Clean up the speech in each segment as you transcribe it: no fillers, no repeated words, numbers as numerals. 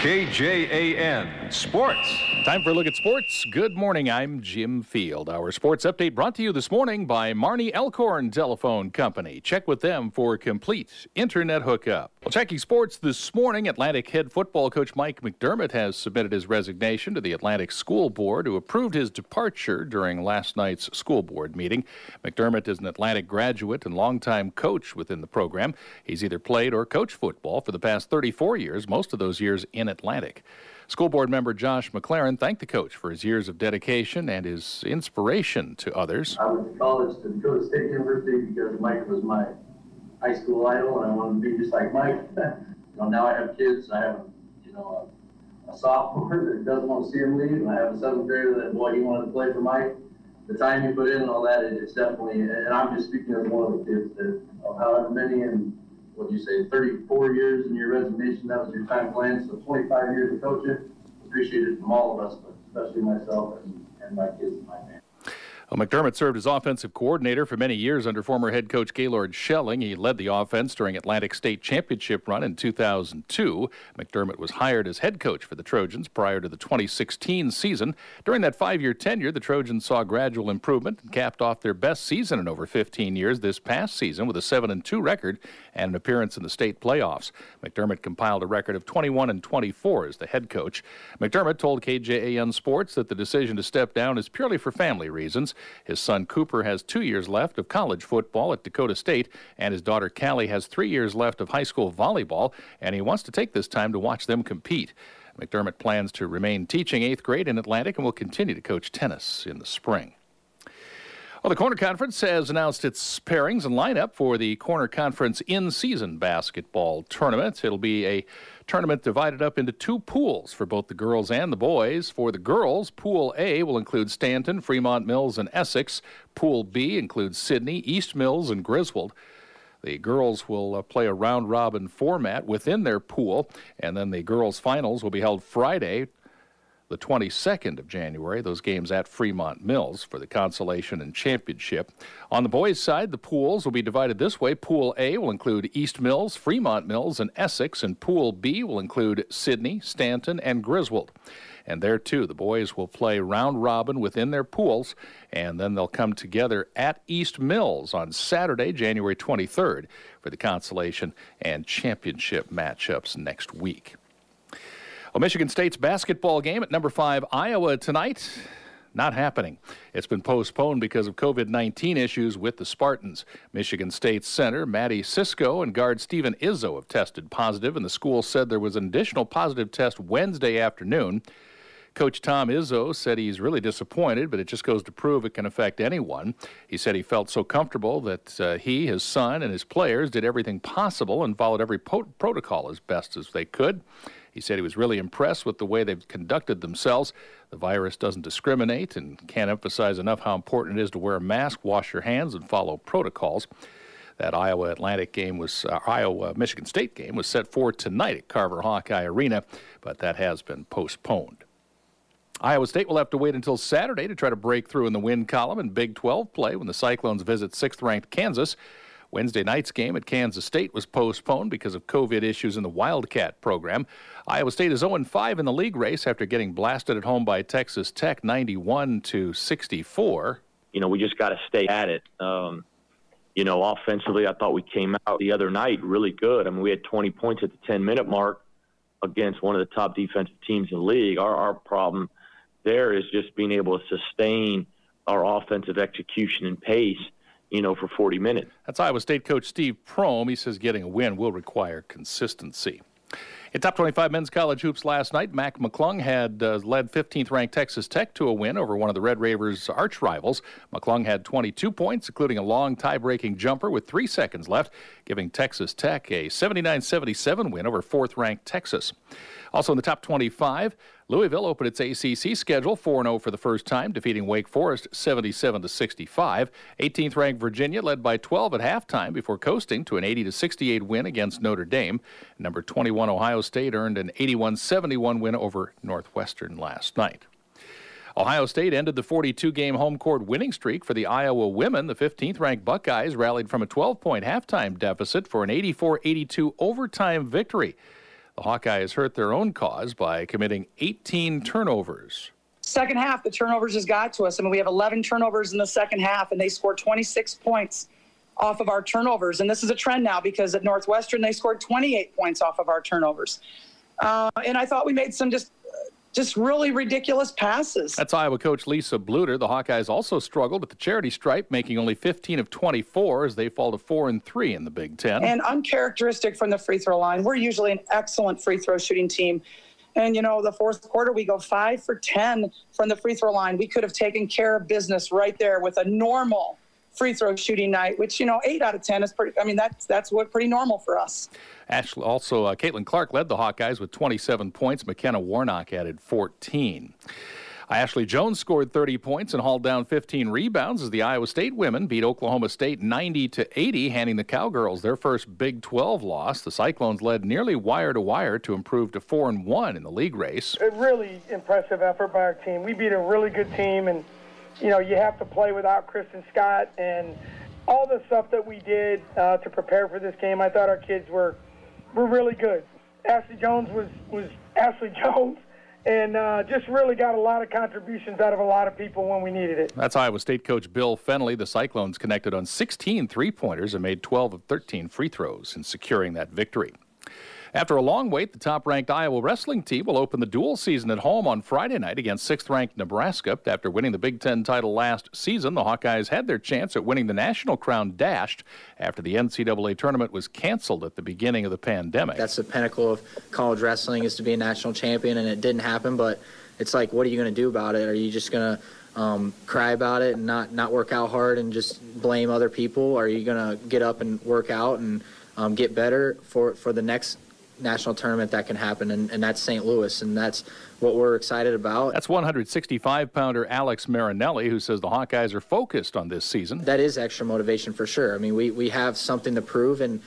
KJAN Sports. Time for a look at sports. Good morning, I'm Jim Field. Our sports update brought to you this morning by Marnie Elkhorn Telephone Company. Check with them for complete internet hookup. Well, checking sports this morning, Atlantic head football coach Mike McDermott has submitted his resignation to the Atlantic School Board, who approved his departure during last night's school board meeting. McDermott is an Atlantic graduate and longtime coach within the program. He's either played or coached football for the past 34 years, most of those years in Atlantic. School board member Josh McLaren thanked the coach for his years of dedication and his inspiration to others. I went to college to Dakota State University because Mike was my high school idol, and I wanted to be just like Mike. Now I have kids. I have, a sophomore that doesn't want to see him leave, and I have a seventh grader that, he wanted to play for Mike. The time you put in and all that, it's definitely, and I'm just speaking as one of the kids that, however many, and what'd you say, 34 years in your resignation, that was your time playing, so 25 years of coaching. Appreciate it from all of us, but especially myself and my kids and my family. Well, McDermott served as offensive coordinator for many years under former head coach Gaylord Schelling. He led the offense during Atlantic State Championship run in 2002. McDermott was hired as head coach for the Trojans prior to the 2016 season. During that 5-year tenure, the Trojans saw gradual improvement and capped off their best season in over 15 years this past season with a 7-2 record and an appearance in the state playoffs. McDermott compiled a record of 21-24 as the head coach. McDermott told KJAN Sports that the decision to step down is purely for family reasons. His son Cooper has 2 years left of college football at Dakota State, and his daughter Callie has 3 years left of high school volleyball, and he wants to take this time to watch them compete. McDermott plans to remain teaching 8th grade in Atlantic and will continue to coach tennis in the spring. Well, the Corner Conference has announced its pairings and lineup for the Corner Conference in-season basketball tournament. It'll be a tournament divided up into 2 pools for both the girls and the boys. For the girls, Pool A will include Stanton, Fremont Mills, and Essex. Pool B includes Sidney, East Mills, and Griswold. The girls will play a round-robin format within their pool, and then the girls' finals will be held Friday, the 22nd of January, those games at Fremont Mills for the consolation and championship. On the boys' side, the pools will be divided this way. Pool A will include East Mills, Fremont Mills, and Essex, and Pool B will include Sidney, Stanton, and Griswold. And there, too, the boys will play round-robin within their pools, and then they'll come together at East Mills on Saturday, January 23rd, for the consolation and championship matchups next week. Well, Michigan State's basketball game at number 5 Iowa tonight, not happening. It's been postponed because of COVID-19 issues with the Spartans. Michigan State center Maddie Sisko and guard Steven Izzo have tested positive, and the school said there was an additional positive test Wednesday afternoon. Coach Tom Izzo said he's really disappointed, but it just goes to prove it can affect anyone. He said he felt so comfortable that he, his son, and his players did everything possible and followed every protocol as best as they could. He said he was really impressed with the way they've conducted themselves. The virus doesn't discriminate and can't emphasize enough how important it is to wear a mask, wash your hands, and follow protocols. That Iowa-Michigan State game was set for tonight at Carver Hawkeye Arena, but that has been postponed. Iowa State will have to wait until Saturday to try to break through in the win column in Big 12 play when the Cyclones visit 6th-ranked Kansas. Wednesday night's game at Kansas State was postponed because of COVID issues in the Wildcat program. Iowa State is 0-5 in the league race after getting blasted at home by Texas Tech 91-64. We just got to stay at it. Offensively, I thought we came out the other night really good. I mean, we had 20 points at the 10-minute mark against one of the top defensive teams in the league. Our problem there is just being able to sustain our offensive execution and pace, for 40 minutes. That's Iowa State coach Steve Prohm. He says getting a win will require consistency. In top 25 men's college hoops last night, Mac McClung had led 15th-ranked Texas Tech to a win over one of the Red Raiders' arch rivals. McClung had 22 points, including a long tie-breaking jumper with 3 seconds left, giving Texas Tech a 79-77 win over 4th-ranked Texas. Also in the top 25, Louisville opened its ACC schedule 4-0 for the first time, defeating Wake Forest 77-65. 18th-ranked Virginia led by 12 at halftime before coasting to an 80-68 win against Notre Dame. Number 21 Ohio State earned an 81-71 win over Northwestern last night. Ohio State ended the 42-game home court winning streak for the Iowa women. The 15th-ranked Buckeyes rallied from a 12-point halftime deficit for an 84-82 overtime victory. The Hawkeyes hurt their own cause by committing 18 turnovers. Second half, the turnovers just got to us. I mean, we have 11 turnovers in the second half, and they scored 26 points off of our turnovers. And this is a trend now because at Northwestern, they scored 28 points off of our turnovers. And I thought we made some just really ridiculous passes. That's Iowa coach Lisa Bluter. The Hawkeyes also struggled at the charity stripe, making only 15 of 24 as they fall to 4-3 in the Big Ten. And uncharacteristic from the free throw line. We're usually an excellent free throw shooting team. And, the fourth quarter, we go 5 for 10 from the free throw line. We could have taken care of business right there with a normal free throw shooting night, which, 8 out of 10 is pretty, that's what pretty normal for us. Caitlin Clark led the Hawkeyes with 27 points. McKenna Warnock added 14. Ashley Jones scored 30 points and hauled down 15 rebounds as the Iowa State women beat Oklahoma State 90-80, handing the Cowgirls their first Big 12 loss. The Cyclones led nearly wire to wire to improve to 4-1 in the league race. A really impressive effort by our team. We beat a really good team, and you have to play without Kristen Scott and all the stuff that we did to prepare for this game. I thought our kids were really good. Ashley Jones was Ashley Jones. And just really got a lot of contributions out of a lot of people when we needed it. That's Iowa State coach Bill Fennelly. The Cyclones connected on 16 three-pointers and made 12 of 13 free throws in securing that victory. After a long wait, the top-ranked Iowa wrestling team will open the dual season at home on Friday night against 6th-ranked Nebraska. After winning the Big Ten title last season, the Hawkeyes had their chance at winning the national crown dashed after the NCAA tournament was canceled at the beginning of the pandemic. That's the pinnacle of college wrestling, is to be a national champion, and it didn't happen, but it's like, what are you going to do about it? Are you just going to cry about it and not work out hard and just blame other people? Are you going to get up and work out and get better for the next national tournament that can happen, and that's St. Louis, and that's what we're excited about. That's 165-pounder Alex Marinelli, who says the Hawkeyes are focused on this season. That is extra motivation for sure. I mean, we have something to prove, and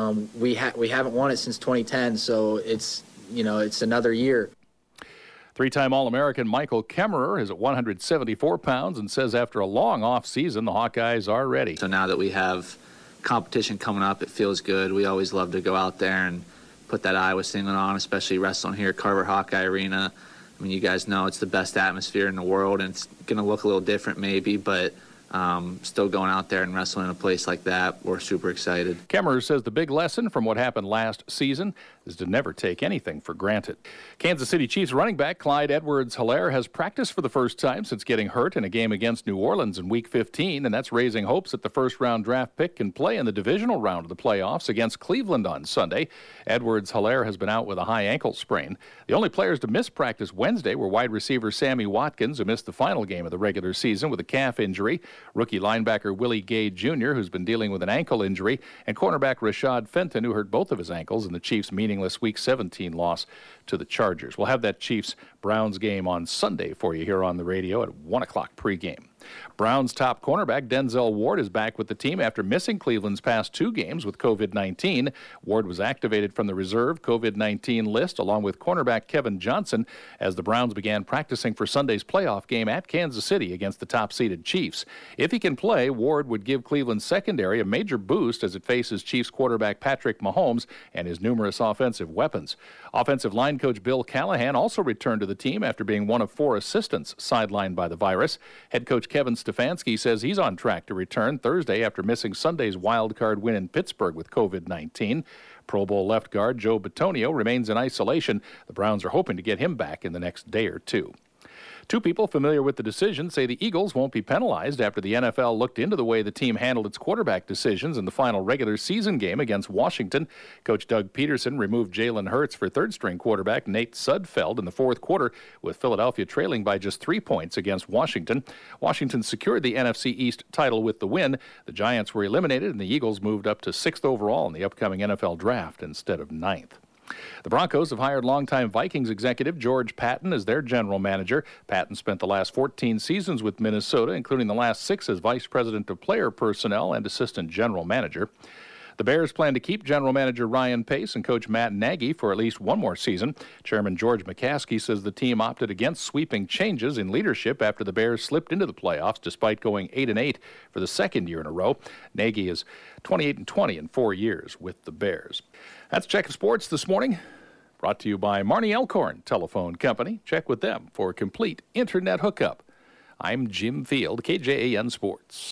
we haven't won it since 2010, so it's another year. Three-time All-American Michael Kemmerer is at 174 pounds and says after a long off-season, the Hawkeyes are ready. So now that we have competition coming up, it feels good. We always love to go out there and put that Iowa singlet on, especially wrestling here at Carver Hawkeye Arena. I mean, you guys know it's the best atmosphere in the world, and it's going to look a little different maybe, but still going out there and wrestling in a place like that, we're super excited. Kemmerer says the big lesson from what happened last season is to never take anything for granted. Kansas City Chiefs running back Clyde Edwards-Helaire has practiced for the first time since getting hurt in a game against New Orleans in Week 15, and that's raising hopes that the first-round draft pick can play in the divisional round of the playoffs against Cleveland on Sunday. Edwards-Helaire has been out with a high ankle sprain. The only players to miss practice Wednesday were wide receiver Sammy Watkins, who missed the final game of the regular season with a calf injury, rookie linebacker Willie Gay Jr., who's been dealing with an ankle injury, and cornerback Rashad Fenton, who hurt both of his ankles in the Chiefs' meaningless Week 17 loss to the Chargers. We'll have that Chiefs-Browns game on Sunday for you here on the radio at 1 o'clock pregame. Browns top cornerback Denzel Ward is back with the team after missing Cleveland's past 2 games with COVID-19. Ward was activated from the reserve COVID-19 list along with cornerback Kevin Johnson as the Browns began practicing for Sunday's playoff game at Kansas City against the top-seeded Chiefs. If he can play, Ward would give Cleveland's secondary a major boost as it faces Chiefs quarterback Patrick Mahomes and his numerous offensive weapons. Offensive line coach Bill Callahan also returned to the team after being one of 4 assistants sidelined by the virus. Head coach Kevin Stefanski says he's on track to return Thursday after missing Sunday's wild card win in Pittsburgh with COVID-19. Pro Bowl left guard Joe Bitonio remains in isolation. The Browns are hoping to get him back in the next day or two. 2 people familiar with the decision say the Eagles won't be penalized after the NFL looked into the way the team handled its quarterback decisions in the final regular season game against Washington. Coach Doug Peterson removed Jalen Hurts for third-string quarterback Nate Sudfeld in the fourth quarter, with Philadelphia trailing by just 3 points against Washington. Washington secured the NFC East title with the win. The Giants were eliminated, and the Eagles moved up to 6th overall in the upcoming NFL draft instead of 9th. The Broncos have hired longtime Vikings executive George Patton as their general manager. Patton spent the last 14 seasons with Minnesota, including the last 6 as vice president of player personnel and assistant general manager. The Bears plan to keep general manager Ryan Pace and coach Matt Nagy for at least one more season. Chairman George McCaskey says the team opted against sweeping changes in leadership after the Bears slipped into the playoffs despite going 8-8 for the second year in a row. Nagy is 28-20 in 4 years with the Bears. That's Check of Sports this morning. Brought to you by Marnie Elkhorn Telephone Company. Check with them for complete internet hookup. I'm Jim Field, KJAN Sports.